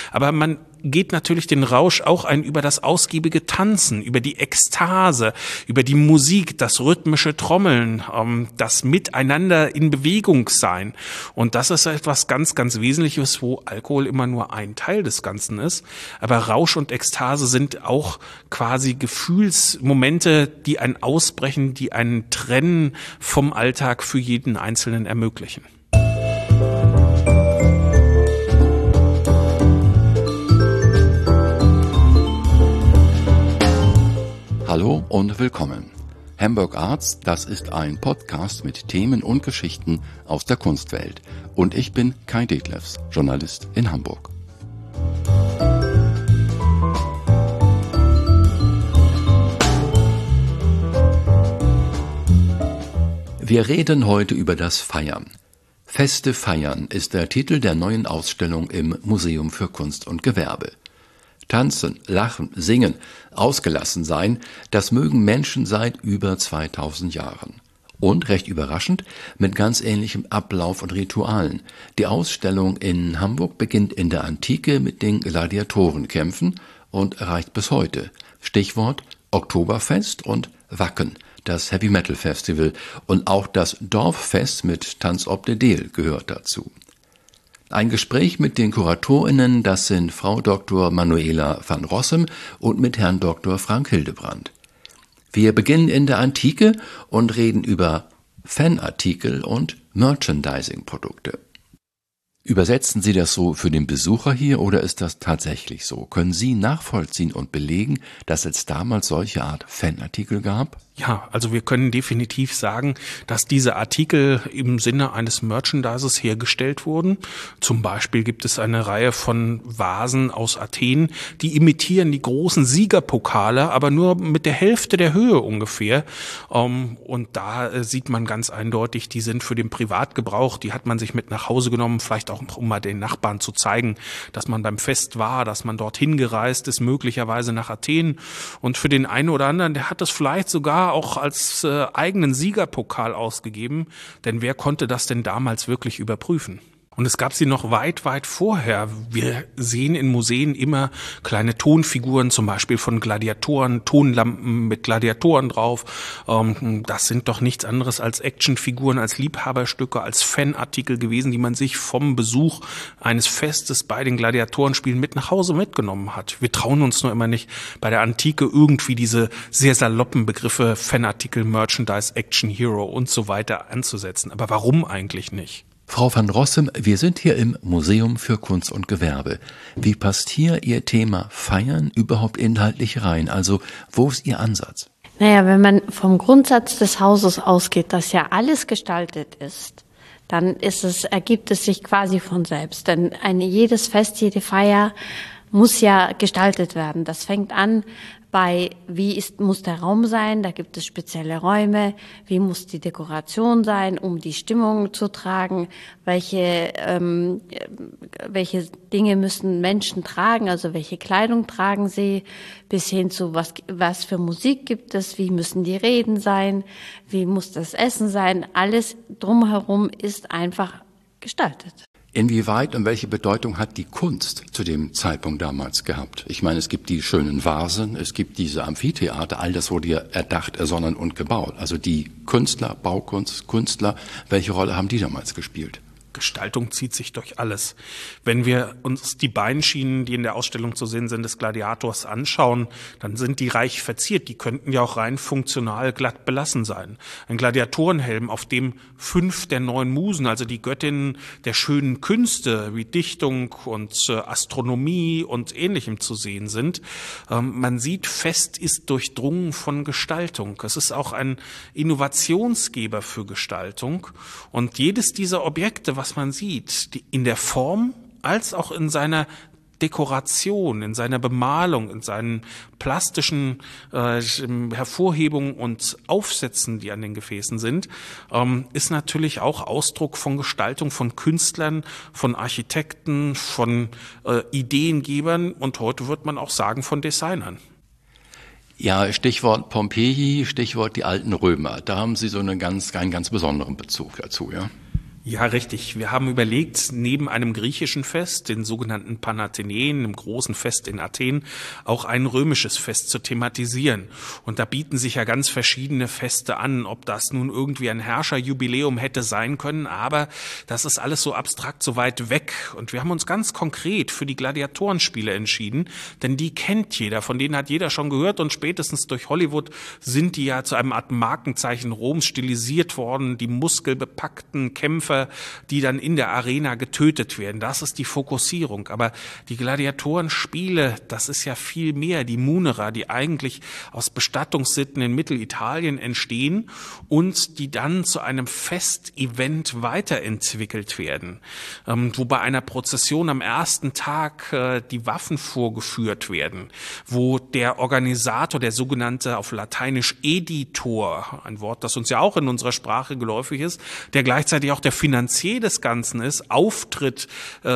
Aber man geht natürlich den Rausch auch ein über das ausgiebige Tanzen, über die Ekstase, über die Musik, das rhythmische Trommeln, das Miteinander in Bewegung sein. Und das ist etwas ganz, ganz Wesentliches, wo Alkohol immer nur ein Teil des Ganzen ist. Aber Rausch und Ekstase sind auch quasi Gefühlsmomente, die ein Ausbrechen, die ein Trennen vom Alltag für jeden Einzelnen ermöglichen. Hallo und willkommen. Hamburg Arts, das ist ein Podcast mit Themen und Geschichten aus der Kunstwelt. Und ich bin Kai Detlefs, Journalist in Hamburg. Wir reden heute über das Feiern. Feste Feiern ist der Titel der neuen Ausstellung im Museum für Kunst und Gewerbe. Tanzen, lachen, singen, ausgelassen sein, das mögen Menschen seit über 2000 Jahren. Und, recht überraschend, mit ganz ähnlichem Ablauf und Ritualen. Die Ausstellung in Hamburg beginnt in der Antike mit den Gladiatorenkämpfen und reicht bis heute. Stichwort Oktoberfest und Wacken, das Heavy Metal Festival, und auch das Dorffest mit Tanz ob de Deel gehört dazu. Ein Gespräch mit den KuratorInnen, das sind Frau Dr. Manuela van Rossem und mit Herrn Dr. Frank Hildebrand. Wir beginnen in der Antike und reden über Fanartikel und Merchandising-Produkte. Übersetzen Sie das so für den Besucher hier oder ist das tatsächlich so? Können Sie nachvollziehen und belegen, dass es damals solche Art Fanartikel gab? Ja, also wir können definitiv sagen, dass diese Artikel im Sinne eines Merchandises hergestellt wurden. Zum Beispiel gibt es eine Reihe von Vasen aus Athen, die imitieren die großen Siegerpokale, aber nur mit der Hälfte der Höhe ungefähr. Und da sieht man ganz eindeutig, die sind für den Privatgebrauch, die hat man sich mit nach Hause genommen, vielleicht auch um mal den Nachbarn zu zeigen, dass man beim Fest war, dass man dorthin gereist ist, möglicherweise nach Athen. Und für den einen oder anderen, der hat das vielleicht sogar auch als eigenen Siegerpokal ausgegeben, denn wer konnte das denn damals wirklich überprüfen? Und es gab sie noch weit, weit vorher. Wir sehen in Museen immer kleine Tonfiguren, zum Beispiel von Gladiatoren, Tonlampen mit Gladiatoren drauf. Das sind doch nichts anderes als Actionfiguren, als Liebhaberstücke, als Fanartikel gewesen, die man sich vom Besuch eines Festes bei den Gladiatorenspielen mit nach Hause mitgenommen hat. Wir trauen uns nur immer nicht, bei der Antike irgendwie diese sehr saloppen Begriffe Fanartikel, Merchandise, Action Hero und so weiter anzusetzen. Aber warum eigentlich nicht? Frau van Rossem, wir sind hier im Museum für Kunst und Gewerbe. Wie passt hier Ihr Thema Feiern überhaupt inhaltlich rein? Also, wo ist Ihr Ansatz? Naja, wenn man vom Grundsatz des Hauses ausgeht, dass ja alles gestaltet ist, dann ergibt es sich quasi von selbst. Denn jedes Fest, jede Feier muss ja gestaltet werden. Das fängt an bei, muss der Raum sein, da gibt es spezielle Räume, wie muss die Dekoration sein, um die Stimmung zu tragen, welche Dinge müssen Menschen tragen, also welche Kleidung tragen sie, bis hin zu was für Musik gibt es, wie müssen die Reden sein, wie muss das Essen sein, alles drumherum ist einfach gestaltet. Inwieweit und welche Bedeutung hat die Kunst zu dem Zeitpunkt damals gehabt? Ich meine, es gibt die schönen Vasen, es gibt diese Amphitheater, all das wurde ja erdacht, ersonnen und gebaut. Also die Künstler, Künstler, welche Rolle haben die damals gespielt? Gestaltung zieht sich durch alles. Wenn wir uns die Beinschienen, die in der Ausstellung zu sehen sind, des Gladiators anschauen, dann sind die reich verziert. Die könnten ja auch rein funktional glatt belassen sein. Ein Gladiatorenhelm, auf dem 5 der 9 Musen, also die Göttinnen der schönen Künste wie Dichtung und Astronomie und Ähnlichem zu sehen sind. Man sieht, Fest ist durchdrungen von Gestaltung. Es ist auch ein Innovationsgeber für Gestaltung. Und jedes dieser Objekte, was man sieht, in der Form als auch in seiner Dekoration, in seiner Bemalung, in seinen plastischen Hervorhebungen und Aufsätzen, die an den Gefäßen sind, ist natürlich auch Ausdruck von Gestaltung von Künstlern, von Architekten, von Ideengebern und heute wird man auch sagen von Designern. Ja, Stichwort Pompeji, Stichwort die alten Römer. Da haben Sie so einen ganz besonderen Bezug dazu, ja? Ja, richtig. Wir haben überlegt, neben einem griechischen Fest, den sogenannten Panathenäen, einem großen Fest in Athen, auch ein römisches Fest zu thematisieren. Und da bieten sich ja ganz verschiedene Feste an, ob das nun irgendwie ein Herrscherjubiläum hätte sein können, aber das ist alles so abstrakt, so weit weg. Und wir haben uns ganz konkret für die Gladiatorenspiele entschieden, denn die kennt jeder, von denen hat jeder schon gehört und spätestens durch Hollywood sind die ja zu einem Art Markenzeichen Roms stilisiert worden, die muskelbepackten Kämpfer, die dann in der Arena getötet werden. Das ist die Fokussierung. Aber die Gladiatorenspiele, das ist ja viel mehr. Die Munera, die eigentlich aus Bestattungssitten in Mittelitalien entstehen und die dann zu einem Festevent weiterentwickelt werden. Wo bei einer Prozession am ersten Tag die Waffen vorgeführt werden. Wo der Organisator, der sogenannte auf Lateinisch Editor, ein Wort, das uns ja auch in unserer Sprache geläufig ist, der gleichzeitig auch der Finanzier des Ganzen ist, auftritt,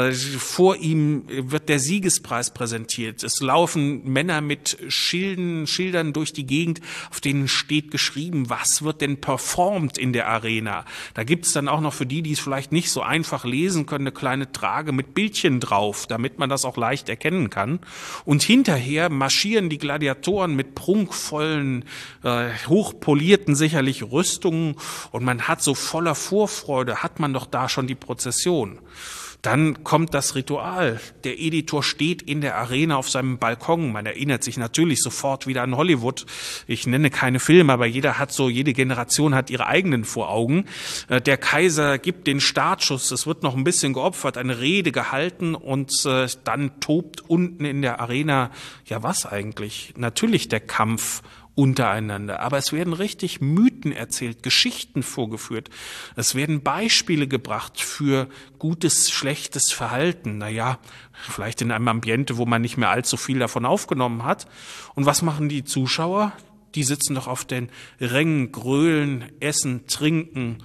vor ihm wird der Siegespreis präsentiert. Es laufen Männer mit Schildern durch die Gegend, auf denen steht geschrieben, was wird denn performt in der Arena. Da gibt's dann auch noch für die es vielleicht nicht so einfach lesen können, eine kleine Trage mit Bildchen drauf, damit man das auch leicht erkennen kann. Und hinterher marschieren die Gladiatoren mit prunkvollen, hochpolierten sicherlich Rüstungen und man hat so voller Vorfreude, hat man doch da schon die Prozession. Dann kommt das Ritual. Der Editor steht in der Arena auf seinem Balkon. Man erinnert sich natürlich sofort wieder an Hollywood. Ich nenne keine Filme, aber jede Generation hat ihre eigenen vor Augen. Der Kaiser gibt den Startschuss. Es wird noch ein bisschen geopfert, eine Rede gehalten und dann tobt unten in der Arena, ja was eigentlich? Natürlich der Kampf untereinander. Aber es werden richtig Mythen erzählt, Geschichten vorgeführt. Es werden Beispiele gebracht für gutes, schlechtes Verhalten. Naja, vielleicht in einem Ambiente, wo man nicht mehr allzu viel davon aufgenommen hat. Und was machen die Zuschauer? Die sitzen doch auf den Rängen, grölen, essen, trinken.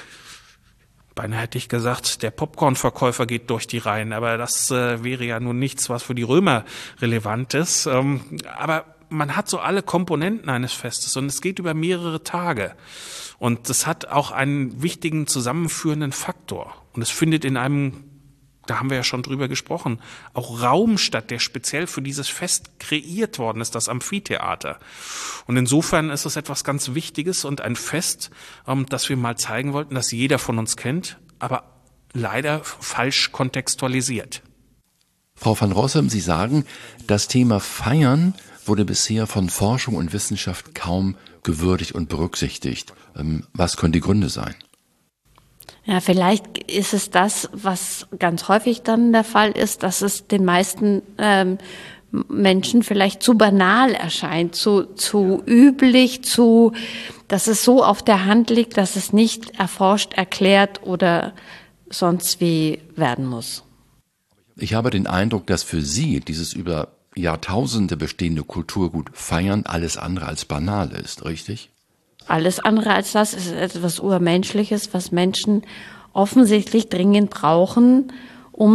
Beinahe hätte ich gesagt, der Popcornverkäufer geht durch die Reihen. Aber das wäre ja nun nichts, was für die Römer relevant ist. Aber man hat so alle Komponenten eines Festes und es geht über mehrere Tage. Und es hat auch einen wichtigen zusammenführenden Faktor. Und es findet in einem, da haben wir ja schon drüber gesprochen, auch Raum statt, der speziell für dieses Fest kreiert worden ist, das Amphitheater. Und insofern ist es etwas ganz Wichtiges und ein Fest, das wir mal zeigen wollten, das jeder von uns kennt, aber leider falsch kontextualisiert. Frau van Rossum, Sie sagen, das Thema Feiern wurde bisher von Forschung und Wissenschaft kaum gewürdigt und berücksichtigt. Was können die Gründe sein? Ja, vielleicht ist es das, was ganz häufig dann der Fall ist, dass es den meisten Menschen vielleicht zu banal erscheint, zu üblich, dass es so auf der Hand liegt, dass es nicht erforscht, erklärt oder sonst wie werden muss. Ich habe den Eindruck, dass für Sie dieses über Jahrtausende bestehende Kulturgut Feiern alles andere als banal ist, richtig? Alles andere als das ist etwas Urmenschliches, was Menschen offensichtlich dringend brauchen, um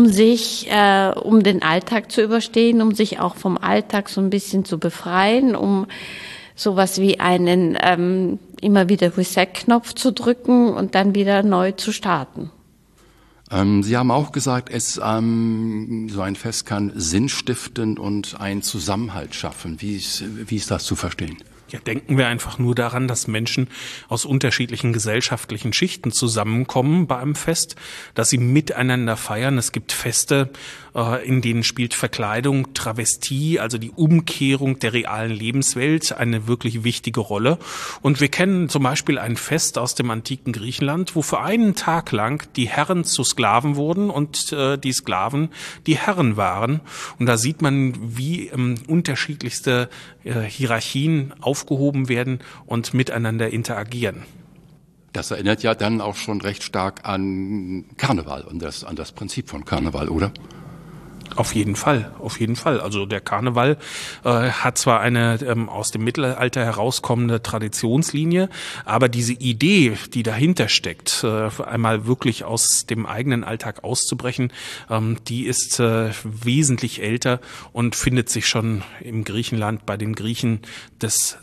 den Alltag zu überstehen, um sich auch vom Alltag so ein bisschen zu befreien, um sowas wie einen immer wieder Reset-Knopf zu drücken und dann wieder neu zu starten. Sie haben auch gesagt, so ein Fest kann Sinn stiften und einen Zusammenhalt schaffen. Wie ist das zu verstehen? Ja, denken wir einfach nur daran, dass Menschen aus unterschiedlichen gesellschaftlichen Schichten zusammenkommen bei einem Fest, dass sie miteinander feiern. Es gibt Feste, in denen spielt Verkleidung, Travestie, also die Umkehrung der realen Lebenswelt, eine wirklich wichtige Rolle. Und wir kennen zum Beispiel ein Fest aus dem antiken Griechenland, wo für einen Tag lang die Herren zu Sklaven wurden und die Sklaven die Herren waren. Und da sieht man, wie unterschiedlichste Hierarchien aufgehoben werden und miteinander interagieren. Das erinnert ja dann auch schon recht stark an Karneval und an das Prinzip von Karneval, oder? Auf jeden Fall, auf jeden Fall. Also der Karneval hat zwar eine aus dem Mittelalter herauskommende Traditionslinie, aber diese Idee, die dahinter steckt, einmal wirklich aus dem eigenen Alltag auszubrechen, die ist wesentlich älter und findet sich schon im Griechenland bei den Griechen des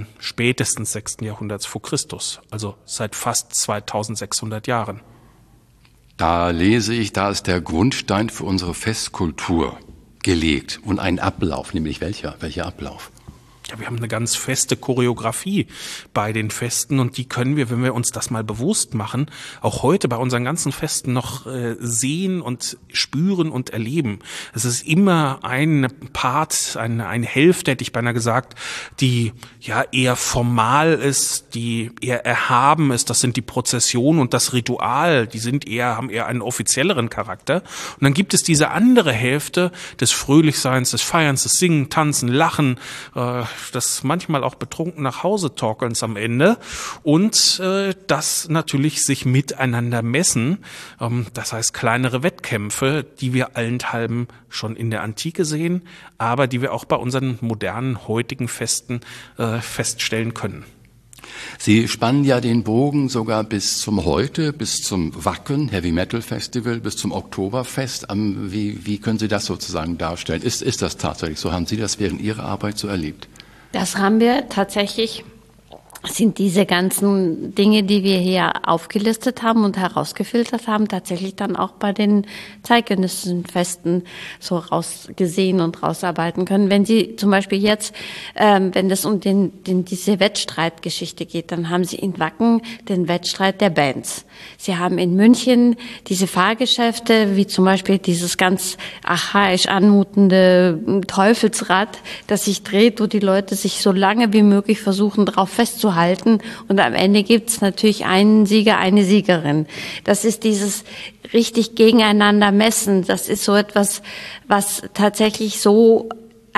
spätestens 6. Jahrhunderts vor Christus, also seit fast 2600 Jahren. Da lese ich, da ist der Grundstein für unsere Festkultur gelegt und ein Ablauf, nämlich welcher Ablauf? Ja, wir haben eine ganz feste Choreografie bei den Festen und die können wir, wenn wir uns das mal bewusst machen, auch heute bei unseren ganzen Festen noch sehen und spüren und erleben. Es ist immer ein Part, eine Hälfte, hätte ich beinahe gesagt, die ja eher formal ist, die eher erhaben ist. Das sind die Prozessionen und das Ritual, die haben eher einen offizielleren Charakter. Und dann gibt es diese andere Hälfte des Fröhlichseins, des Feierns, des Singen, Tanzen, Lachen, das manchmal auch betrunken nach Hause torkelns am Ende und das natürlich sich miteinander messen. Das heißt kleinere Wettkämpfe, die wir allenthalben schon in der Antike sehen, aber die wir auch bei unseren modernen, heutigen Festen feststellen können. Sie spannen ja den Bogen sogar bis zum Heute, bis zum Wacken, Heavy Metal Festival, bis zum Oktoberfest. Wie können Sie das sozusagen darstellen? Ist das tatsächlich so? Haben Sie das während Ihrer Arbeit so erlebt? Das haben wir tatsächlich, sind diese ganzen Dinge, die wir hier aufgelistet haben und herausgefiltert haben, tatsächlich dann auch bei den zeitgenössischen Festen so rausgesehen und rausarbeiten können. Wenn Sie zum Beispiel jetzt, wenn es um diese Wettstreitgeschichte geht, dann haben Sie in Wacken den Wettstreit der Bands. Sie haben in München diese Fahrgeschäfte, wie zum Beispiel dieses ganz archaisch anmutende Teufelsrad, das sich dreht, wo die Leute sich so lange wie möglich versuchen, drauf festzuhalten. Und am Ende gibt's natürlich einen Sieger, eine Siegerin. Das ist dieses richtig gegeneinander messen. Das ist so etwas, was tatsächlich so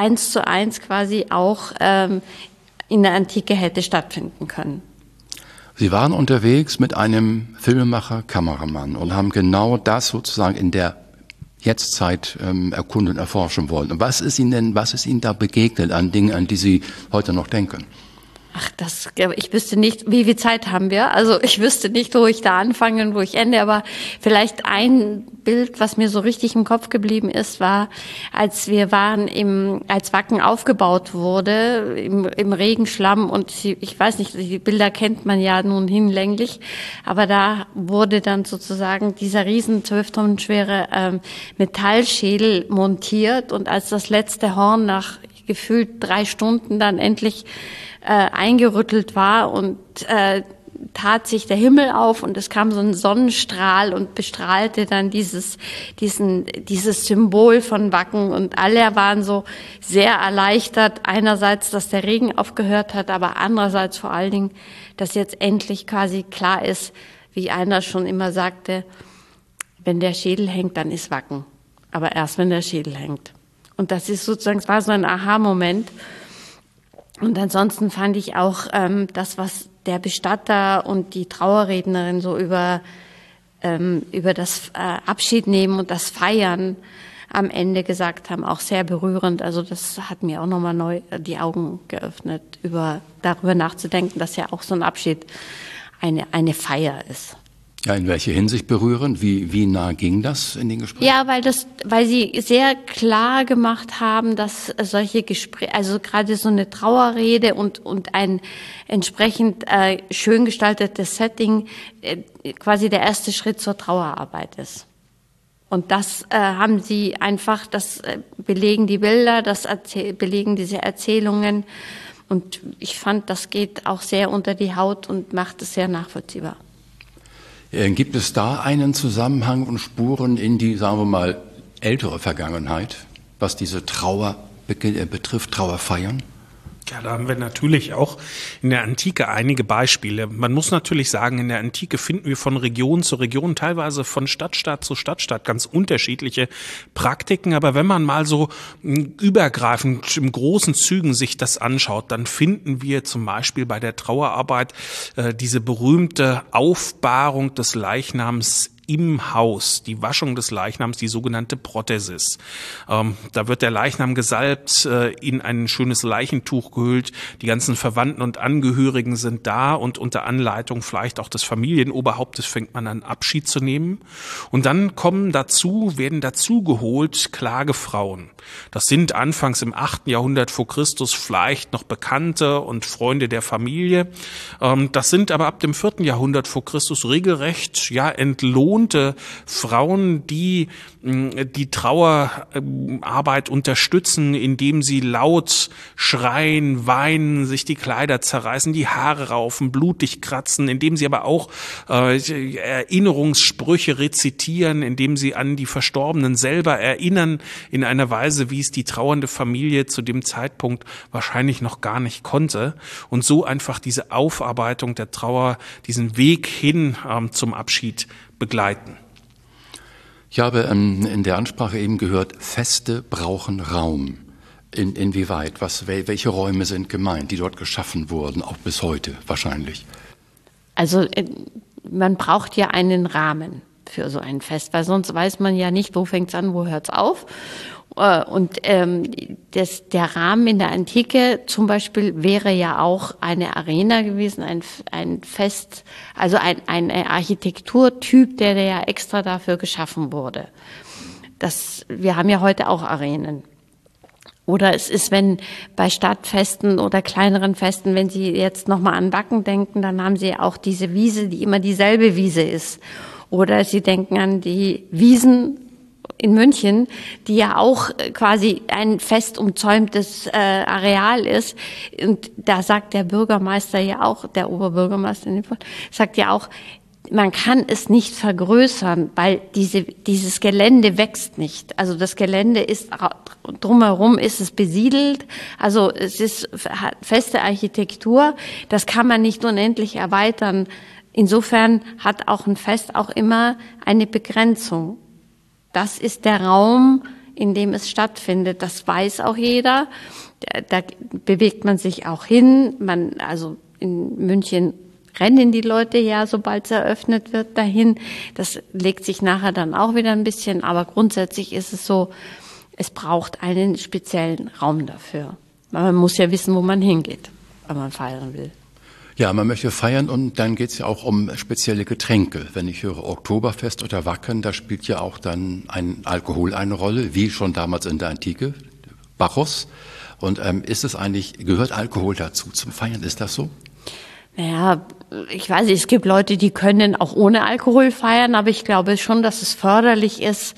1:1 quasi auch in der Antike hätte stattfinden können. Sie waren unterwegs mit einem Filmemacher, Kameramann und haben genau das sozusagen in der Jetztzeit erkunden und erforschen wollen. Und was ist Ihnen da begegnet an Dingen, an die Sie heute noch denken? Ach, ich wüsste nicht, wie viel Zeit haben wir? Also ich wüsste nicht, wo ich da anfange und wo ich ende, aber vielleicht ein Bild, was mir so richtig im Kopf geblieben ist, war, als wir waren als Wacken aufgebaut wurde, im Regenschlamm und ich weiß nicht, die Bilder kennt man ja nun hinlänglich, aber da wurde dann sozusagen dieser riesen 12 Tonnen schwere Metallschädel montiert und als das letzte Horn nach gefühlt 3 Stunden dann endlich eingerüttelt war und tat sich der Himmel auf und es kam so ein Sonnenstrahl und bestrahlte dann dieses Symbol von Wacken und alle waren so sehr erleichtert. Einerseits, dass der Regen aufgehört hat, aber andererseits vor allen Dingen, dass jetzt endlich quasi klar ist, wie einer schon immer sagte, wenn der Schädel hängt, dann ist Wacken. Aber erst, wenn der Schädel hängt. Und das ist sozusagen, es war so ein Aha-Moment. Und ansonsten fand ich auch das, was der Bestatter und die Trauerrednerin so über das Abschied nehmen und das Feiern am Ende gesagt haben, auch sehr berührend. Also das hat mir auch nochmal neu die Augen geöffnet, darüber nachzudenken, dass ja auch so ein Abschied eine Feier ist. Ja, in welcher Hinsicht berührend? Wie nah ging das in den Gesprächen? Ja, weil sie sehr klar gemacht haben, dass solche Gespräche, also gerade so eine Trauerrede und ein entsprechend schön gestaltetes Setting quasi der erste Schritt zur Trauerarbeit ist. Und das haben sie einfach, das belegen die Bilder, das belegen diese Erzählungen. Und ich fand, das geht auch sehr unter die Haut und macht es sehr nachvollziehbar. Gibt es da einen Zusammenhang und Spuren in die, sagen wir mal, ältere Vergangenheit, was diese Trauer betrifft, Trauerfeiern? Ja, da haben wir natürlich auch in der Antike einige Beispiele. Man muss natürlich sagen, in der Antike finden wir von Region zu Region, teilweise von Stadtstaat zu Stadtstaat ganz unterschiedliche Praktiken. Aber wenn man mal so übergreifend im großen Zügen sich das anschaut, dann finden wir zum Beispiel bei der Trauerarbeit diese berühmte Aufbahrung des Leichnams im Haus, die Waschung des Leichnams, die sogenannte Prothesis. Da wird der Leichnam gesalbt, in ein schönes Leichentuch gehüllt. Die ganzen Verwandten und Angehörigen sind da und unter Anleitung vielleicht auch des Familienoberhauptes fängt man an, Abschied zu nehmen. Und dann werden dazu geholt Klagefrauen. Das sind anfangs im 8. Jahrhundert vor Christus vielleicht noch Bekannte und Freunde der Familie. Das sind aber ab dem 4. Jahrhundert vor Christus regelrecht, entlohnt belohnte Frauen, die die Trauerarbeit unterstützen, indem sie laut schreien, weinen, sich die Kleider zerreißen, die Haare raufen, blutig kratzen, indem sie aber auch Erinnerungssprüche rezitieren, indem sie an die Verstorbenen selber erinnern, in einer Weise, wie es die trauernde Familie zu dem Zeitpunkt wahrscheinlich noch gar nicht konnte. Und so einfach diese Aufarbeitung der Trauer, diesen Weg hin zum Abschied begleiten. Ich habe in der Ansprache eben gehört, Feste brauchen Raum. Inwieweit? Welche Räume sind gemeint, die dort geschaffen wurden, auch bis heute wahrscheinlich? Also man braucht ja einen Rahmen für so ein Fest, weil sonst weiß man ja nicht, wo fängt's an, wo hört's auf. Und der Rahmen in der Antike zum Beispiel wäre ja auch eine Arena gewesen, ein Fest, also ein Architekturtyp, der ja extra dafür geschaffen wurde. Wir haben ja heute auch Arenen. Oder es ist, wenn bei Stadtfesten oder kleineren Festen, wenn Sie jetzt nochmal an Wacken denken, dann haben Sie auch diese Wiese, die immer dieselbe Wiese ist. Oder Sie denken an die Wiesen in München, die ja auch quasi ein fest umzäumtes Areal ist. Und da sagt der Bürgermeister ja auch, der Oberbürgermeister in dem Fall, sagt ja auch, man kann es nicht vergrößern, weil dieses Gelände wächst nicht. Also das Gelände ist, drumherum ist es besiedelt. Also es ist feste Architektur. Das kann man nicht unendlich erweitern. Insofern hat auch ein Fest auch immer eine Begrenzung. Das ist der Raum, in dem es stattfindet. Das weiß auch jeder. Da bewegt man sich auch hin. Also in München rennen die Leute ja, sobald es eröffnet wird, dahin. Das legt sich nachher dann auch wieder ein bisschen. Aber grundsätzlich ist es so, es braucht einen speziellen Raum dafür. Man muss ja wissen, wo man hingeht, wenn man feiern will. Ja, man möchte feiern und dann geht's ja auch um spezielle Getränke. Wenn ich höre Oktoberfest oder Wacken, da spielt ja auch dann ein Alkohol eine Rolle, wie schon damals in der Antike, Bacchus. Und gehört Alkohol dazu zum Feiern? Ist das so? Naja, ich weiß nicht, es gibt Leute, die können auch ohne Alkohol feiern, aber ich glaube schon, dass es förderlich ist,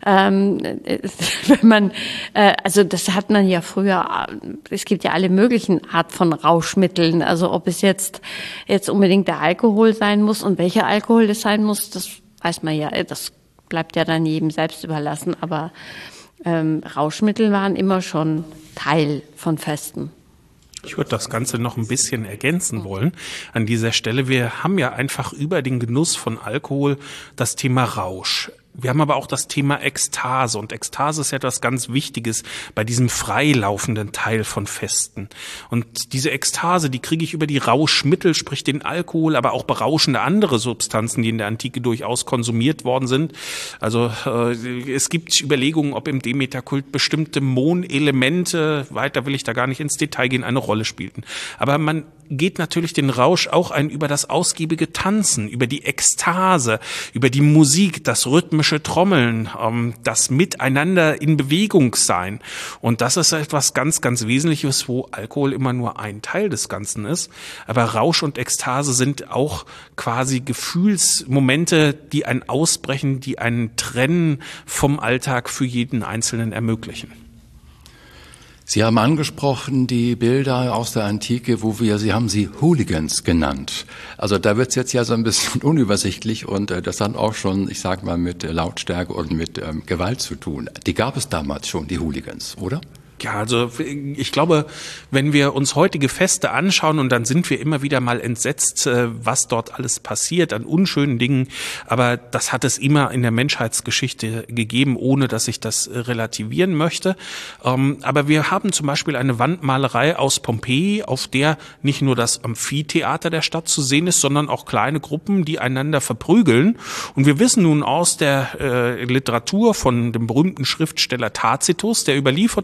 wenn man, also das hat man ja früher, es gibt ja alle möglichen Art von Rauschmitteln, also ob es jetzt unbedingt der Alkohol sein muss und welcher Alkohol es sein muss, das weiß man ja, das bleibt ja dann jedem selbst überlassen, aber Rauschmittel waren immer schon Teil von Festen. Ich würde das Ganze noch ein bisschen ergänzen wollen an dieser Stelle. Wir haben ja einfach über den Genuss von Alkohol das Thema Rausch. Wir haben aber auch das Thema Ekstase und Ekstase ist ja etwas ganz Wichtiges bei diesem freilaufenden Teil von Festen. Und diese Ekstase, die kriege ich über die Rauschmittel, sprich den Alkohol, aber auch berauschende andere Substanzen, die in der Antike durchaus konsumiert worden sind. Also es gibt Überlegungen, ob im Demeterkult bestimmte Monelemente, weiter will ich da gar nicht ins Detail gehen, eine Rolle spielten. Aber man geht natürlich den Rausch auch ein über das ausgiebige Tanzen, über die Ekstase, über die Musik, das rhythmische Trommeln, das Miteinander in Bewegung sein. Und das ist etwas ganz, ganz Wesentliches, wo Alkohol immer nur ein Teil des Ganzen ist. Aber Rausch und Ekstase sind auch quasi Gefühlsmomente, die ein Ausbrechen, die ein Trennen vom Alltag für jeden Einzelnen ermöglichen. Sie haben angesprochen die Bilder aus der Antike, Sie haben sie Hooligans genannt. Also da wird's jetzt ja so ein bisschen unübersichtlich und das hat auch schon, ich sag mal, mit Lautstärke und mit Gewalt zu tun. Die gab es damals schon, die Hooligans, oder? Ja, also ich glaube, wenn wir uns heutige Feste anschauen und dann sind wir immer wieder mal entsetzt, was dort alles passiert an unschönen Dingen. Aber das hat es immer in der Menschheitsgeschichte gegeben, ohne dass ich das relativieren möchte. Aber wir haben zum Beispiel eine Wandmalerei aus Pompeji, auf der nicht nur das Amphitheater der Stadt zu sehen ist, sondern auch kleine Gruppen, die einander verprügeln. Und wir wissen nun aus der Literatur von dem berühmten Schriftsteller Tacitus, der überliefert uns, dass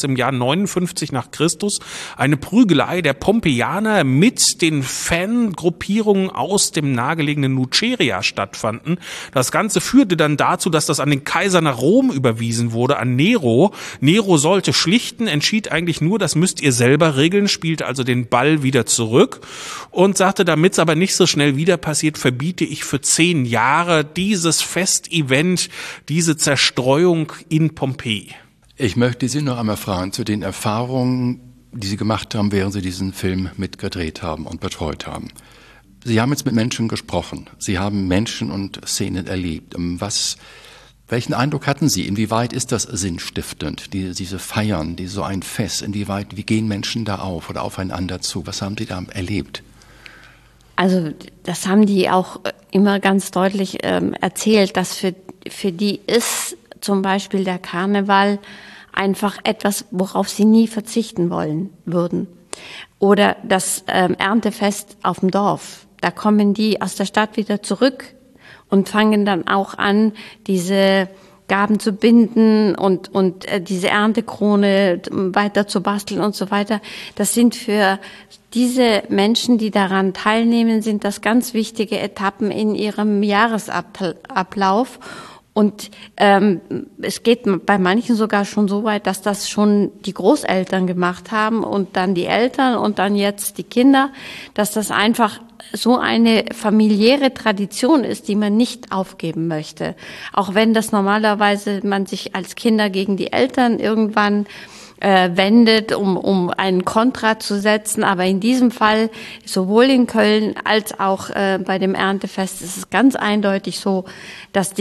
im Jahr 59 nach Christus eine Prügelei der Pompeianer mit den Fangruppierungen aus dem nahegelegenen Nuceria stattfanden. Das Ganze führte dann dazu, dass das an den Kaiser nach Rom überwiesen wurde, an Nero. Nero sollte schlichten, entschied eigentlich nur, das müsst ihr selber regeln, spielte also den Ball wieder zurück und sagte, damit es aber nicht so schnell wieder passiert, verbiete ich für 10 Jahre dieses Festevent, diese Zerstreuung in Pompeji. Ich möchte Sie noch einmal fragen zu den Erfahrungen, die Sie gemacht haben, während Sie diesen Film mitgedreht haben und betreut haben. Sie haben jetzt mit Menschen gesprochen. Sie haben Menschen und Szenen erlebt. Welchen Eindruck hatten Sie? Inwieweit ist das sinnstiftend, diese Feiern, so ein Fest? Wie gehen Menschen da auf oder aufeinander zu? Was haben Sie da erlebt? Also das haben die auch immer ganz deutlich erzählt, dass für die ist zum Beispiel der Karneval einfach etwas, worauf sie nie verzichten wollen würden. Oder das Erntefest auf dem Dorf. Da kommen die aus der Stadt wieder zurück und fangen dann auch an, diese Gaben zu binden und diese Erntekrone weiter zu basteln und so weiter. Das sind für diese Menschen, die daran teilnehmen, sind das ganz wichtige Etappen in ihrem Jahresablauf. Und es geht bei manchen sogar schon so weit, dass das schon die Großeltern gemacht haben und dann die Eltern und dann jetzt die Kinder, dass das einfach so eine familiäre Tradition ist, die man nicht aufgeben möchte. Auch wenn das normalerweise man sich als Kinder gegen die Eltern irgendwann wendet, um einen Kontra zu setzen. Aber in diesem Fall, sowohl in Köln als auch bei dem Erntefest, ist es ganz eindeutig so, dass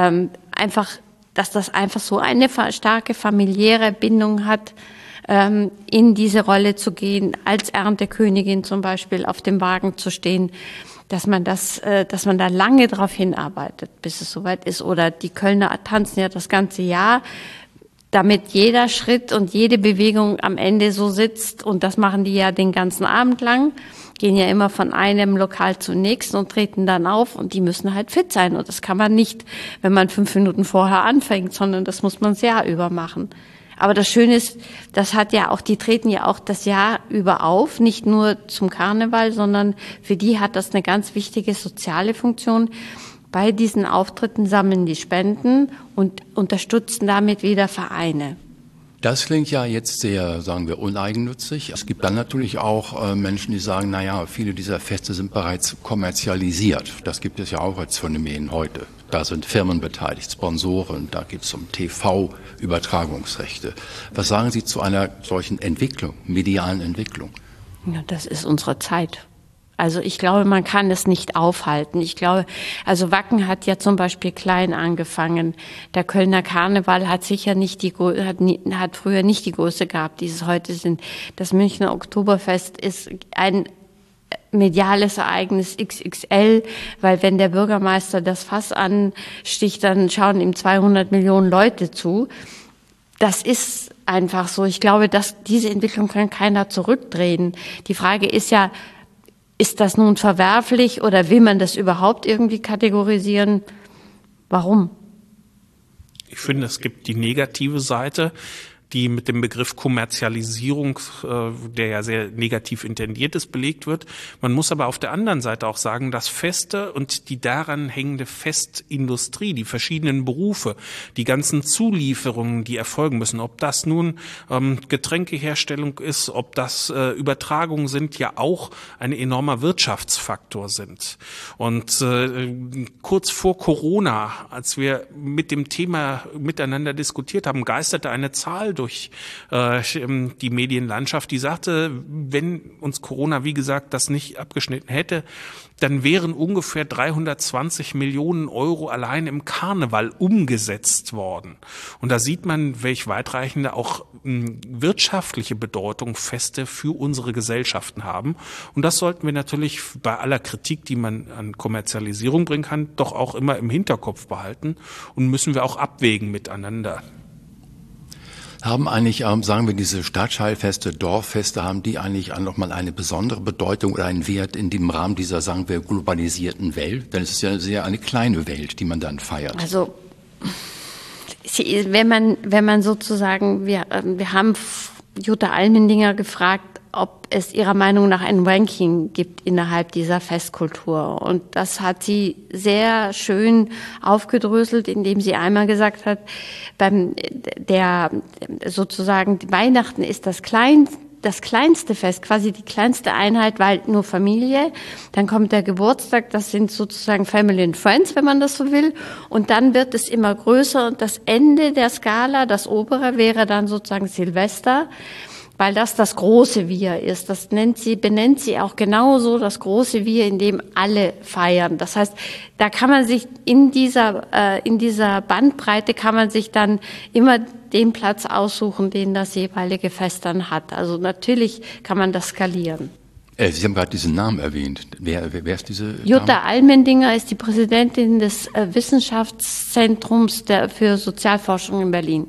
dass das einfach so eine starke familiäre Bindung hat, in diese Rolle zu gehen, als Erntekönigin zum Beispiel auf dem Wagen zu stehen, dass man da lange darauf hinarbeitet, bis es soweit ist. Oder die Kölner tanzen ja das ganze Jahr, damit jeder Schritt und jede Bewegung am Ende so sitzt. Und das machen die ja den ganzen Abend lang, gehen ja immer von einem Lokal zum nächsten und treten dann auf. Und die müssen halt fit sein. Und das kann man nicht, wenn man 5 Minuten vorher anfängt, sondern das muss man das Jahr über machen. Aber das Schöne ist, die treten ja auch das Jahr über auf, nicht nur zum Karneval, sondern für die hat das eine ganz wichtige soziale Funktion. Bei diesen Auftritten sammeln die Spenden und unterstützen damit wieder Vereine. Das klingt ja jetzt sehr, sagen wir, uneigennützig. Es gibt dann natürlich auch Menschen, die sagen, naja, viele dieser Feste sind bereits kommerzialisiert. Das gibt es ja auch als Phänomen heute. Da sind Firmen beteiligt, Sponsoren, da geht es um TV-Übertragungsrechte. Was sagen Sie zu einer solchen Entwicklung, medialen Entwicklung? Ja, das ist unsere Zeit. Also ich glaube, man kann es nicht aufhalten. Ich glaube, also Wacken hat ja zum Beispiel klein angefangen. Der Kölner Karneval hat sicher nicht hat früher nicht die Größe gehabt, die es heute sind. Das Münchner Oktoberfest ist ein mediales Ereignis XXL, weil wenn der Bürgermeister das Fass ansticht, dann schauen ihm 200 Millionen Leute zu. Das ist einfach so. Ich glaube, diese Entwicklung kann keiner zurückdrehen. Die Frage ist ja, ist das nun verwerflich oder will man das überhaupt irgendwie kategorisieren? Warum? Ich finde, es gibt die negative Seite, die mit dem Begriff Kommerzialisierung, der ja sehr negativ intendiert ist, belegt wird. Man muss aber auf der anderen Seite auch sagen, dass Feste und die daran hängende Festindustrie, die verschiedenen Berufe, die ganzen Zulieferungen, die erfolgen müssen, ob das nun Getränkeherstellung ist, ob das Übertragungen sind, ja auch ein enormer Wirtschaftsfaktor sind. Und kurz vor Corona, als wir mit dem Thema miteinander diskutiert haben, geisterte eine Zahl durch die Medienlandschaft, die sagte, wenn uns Corona, wie gesagt, das nicht abgeschnitten hätte, dann wären ungefähr 320 Millionen Euro allein im Karneval umgesetzt worden. Und da sieht man, welch weitreichende auch wirtschaftliche Bedeutung Feste für unsere Gesellschaften haben. Und das sollten wir natürlich bei aller Kritik, die man an Kommerzialisierung bringen kann, doch auch immer im Hinterkopf behalten und müssen wir auch abwägen miteinander. Haben eigentlich, sagen wir, diese Stadtteilfeste, Dorffeste, haben die eigentlich nochmal eine besondere Bedeutung oder einen Wert in dem Rahmen dieser, sagen wir, globalisierten Welt? Denn es ist ja sehr eine kleine Welt, die man dann feiert. Also Wenn man sozusagen, wir haben Jutta Almendinger gefragt, ob es ihrer Meinung nach ein Ranking gibt innerhalb dieser Festkultur. Und das hat sie sehr schön aufgedröselt, indem sie einmal gesagt hat, sozusagen Weihnachten ist das kleinste Fest, quasi die kleinste Einheit, weil nur Familie. Dann kommt der Geburtstag, das sind sozusagen Family and Friends, wenn man das so will. Und dann wird es immer größer und das Ende der Skala, das obere, wäre dann sozusagen Silvester, weil das große Wir ist. Das benennt sie auch genauso, das große Wir, in dem alle feiern. Das heißt, da kann man sich in dieser Bandbreite kann man sich dann immer den Platz aussuchen, den das jeweilige Fest dann hat. Also natürlich kann man das skalieren. Sie haben gerade diesen Namen erwähnt. Wer ist diese Dame? Jutta Almendinger ist die Präsidentin des Wissenschaftszentrums für Sozialforschung in Berlin.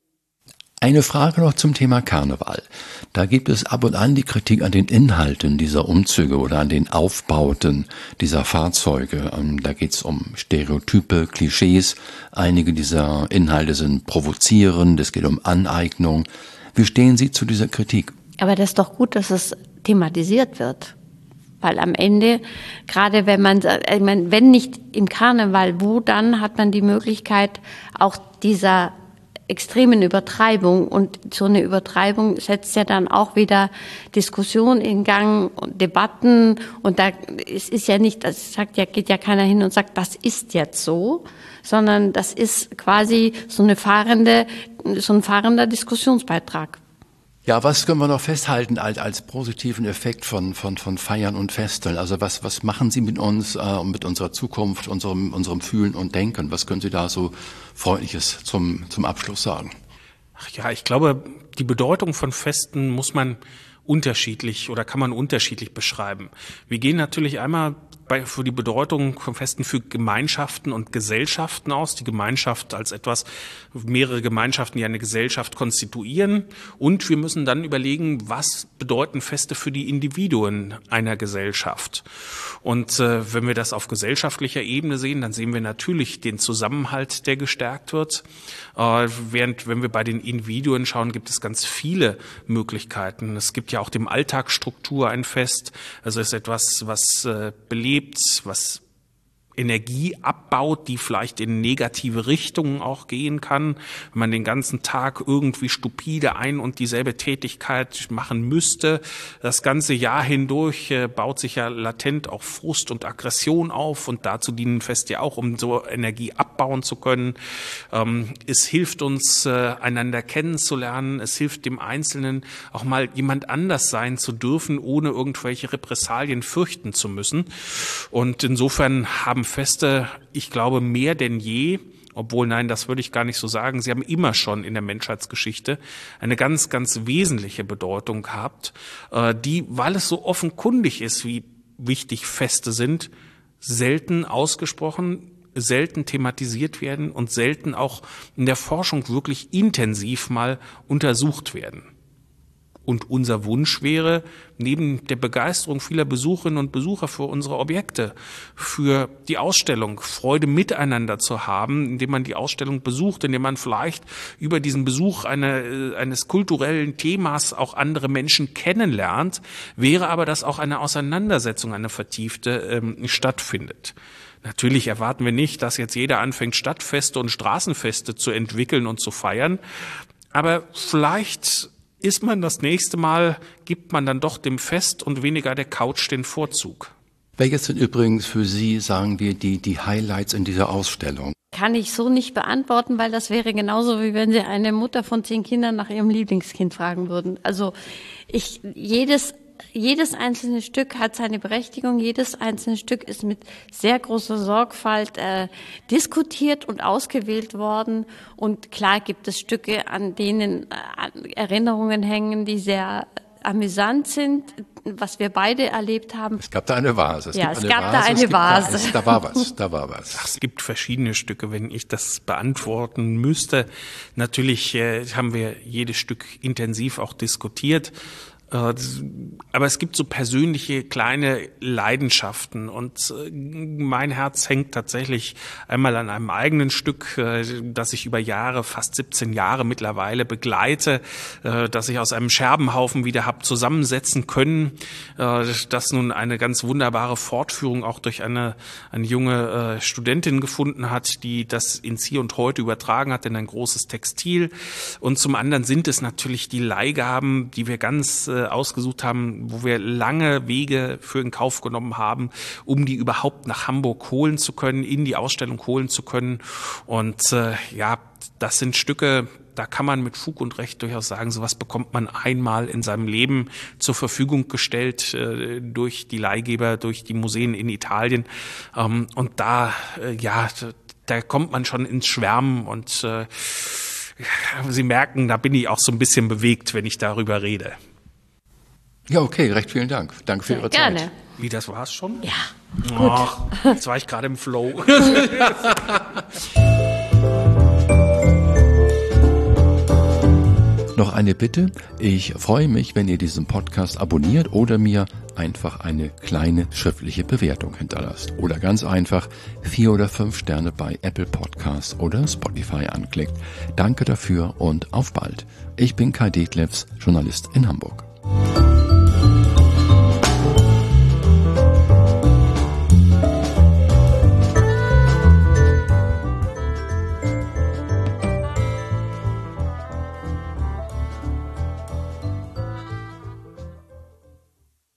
Eine Frage noch zum Thema Karneval. Da gibt es ab und an die Kritik an den Inhalten dieser Umzüge oder an den Aufbauten dieser Fahrzeuge. Da geht es um Stereotype, Klischees. Einige dieser Inhalte sind provozierend, es geht um Aneignung. Wie stehen Sie zu dieser Kritik? Aber das ist doch gut, dass es thematisiert wird. Weil am Ende, gerade wenn nicht im Karneval, wo dann hat man die Möglichkeit, auch dieser extremen Übertreibung, und so eine Übertreibung setzt ja dann auch wieder Diskussion in Gang und Debatten, und da ist ja nicht, geht ja keiner hin und sagt, das ist jetzt so, sondern das ist quasi so ein fahrender Diskussionsbeitrag. Ja, was können wir noch festhalten als positiven Effekt von Feiern und Festen? Also was machen Sie mit uns und mit unserer Zukunft, unserem Fühlen und Denken? Was können Sie da so Freundliches zum Abschluss sagen? Ach ja, ich glaube, die Bedeutung von Festen muss man unterschiedlich oder kann man unterschiedlich beschreiben. Wir gehen natürlich einmal für die Bedeutung von Festen für Gemeinschaften und Gesellschaften aus. Die Gemeinschaft als mehrere Gemeinschaften, die eine Gesellschaft konstituieren. Und wir müssen dann überlegen, was bedeuten Feste für die Individuen einer Gesellschaft. Und wenn wir das auf gesellschaftlicher Ebene sehen, dann sehen wir natürlich den Zusammenhalt, der gestärkt wird. Während, wenn wir bei den Individuen schauen, gibt es ganz viele Möglichkeiten. Es gibt ja auch dem Alltagsstruktur ein Fest. Also es ist etwas, was belebt, was Energie abbaut, die vielleicht in negative Richtungen auch gehen kann, wenn man den ganzen Tag irgendwie stupide ein und dieselbe Tätigkeit machen müsste. Das ganze Jahr hindurch baut sich ja latent auch Frust und Aggression auf, und dazu dienen Feste ja auch, um so Energie abbauen zu können. Es hilft uns, einander kennenzulernen. Es hilft dem Einzelnen auch mal jemand anders sein zu dürfen, ohne irgendwelche Repressalien fürchten zu müssen. Und insofern haben Feste, ich glaube, mehr denn je, obwohl, nein, das würde ich gar nicht so sagen, sie haben immer schon in der Menschheitsgeschichte eine ganz, ganz wesentliche Bedeutung gehabt, die, weil es so offenkundig ist, wie wichtig Feste sind, selten ausgesprochen, selten thematisiert werden und selten auch in der Forschung wirklich intensiv mal untersucht werden. Und unser Wunsch wäre, neben der Begeisterung vieler Besucherinnen und Besucher für unsere Objekte, für die Ausstellung, Freude miteinander zu haben, indem man die Ausstellung besucht, indem man vielleicht über diesen Besuch eines kulturellen Themas auch andere Menschen kennenlernt, wäre aber, dass auch eine Auseinandersetzung, eine vertiefte, stattfindet. Natürlich erwarten wir nicht, dass jetzt jeder anfängt, Stadtfeste und Straßenfeste zu entwickeln und zu feiern, aber vielleicht ist man das nächste Mal, gibt man dann doch dem Fest und weniger der Couch den Vorzug. Welches sind übrigens für Sie, sagen wir, die Highlights in dieser Ausstellung? Kann ich so nicht beantworten, weil das wäre genauso, wie wenn Sie eine Mutter von 10 Kindern nach ihrem Lieblingskind fragen würden. Also jedes einzelne Stück hat seine Berechtigung, jedes einzelne Stück ist mit sehr großer Sorgfalt diskutiert und ausgewählt worden. Und klar gibt es Stücke, an denen Erinnerungen hängen, die sehr amüsant sind, was wir beide erlebt haben. Es gab da eine Vase. Da war was. Ach, es gibt verschiedene Stücke, wenn ich das beantworten müsste. Natürlich haben wir jedes Stück intensiv auch diskutiert. Aber es gibt so persönliche kleine Leidenschaften und mein Herz hängt tatsächlich einmal an einem eigenen Stück, das ich über Jahre, fast 17 Jahre mittlerweile begleite, das ich aus einem Scherbenhaufen wieder habe zusammensetzen können, das nun eine ganz wunderbare Fortführung auch durch eine junge Studentin gefunden hat, die das ins Hier und Heute übertragen hat in ein großes Textil. Und zum anderen sind es natürlich die Leihgaben, die wir ganz ausgesucht haben, wo wir lange Wege für in Kauf genommen haben, um die überhaupt nach Hamburg holen zu können, in die Ausstellung holen zu können. Und das sind Stücke, da kann man mit Fug und Recht durchaus sagen, sowas bekommt man einmal in seinem Leben zur Verfügung gestellt durch die Leihgeber, durch die Museen in Italien. Und da kommt man schon ins Schwärmen und Sie merken, da bin ich auch so ein bisschen bewegt, wenn ich darüber rede. Ja, okay, recht vielen Dank. Danke für Ihre Gerne. Zeit. Wie, das war's schon? Ja, gut. Jetzt war ich gerade im Flow. Noch eine Bitte. Ich freue mich, wenn ihr diesen Podcast abonniert oder mir einfach eine kleine schriftliche Bewertung hinterlasst. Oder ganz einfach 4 oder 5 Sterne bei Apple Podcasts oder Spotify anklickt. Danke dafür und auf bald. Ich bin Kai Detlefs, Journalist in Hamburg.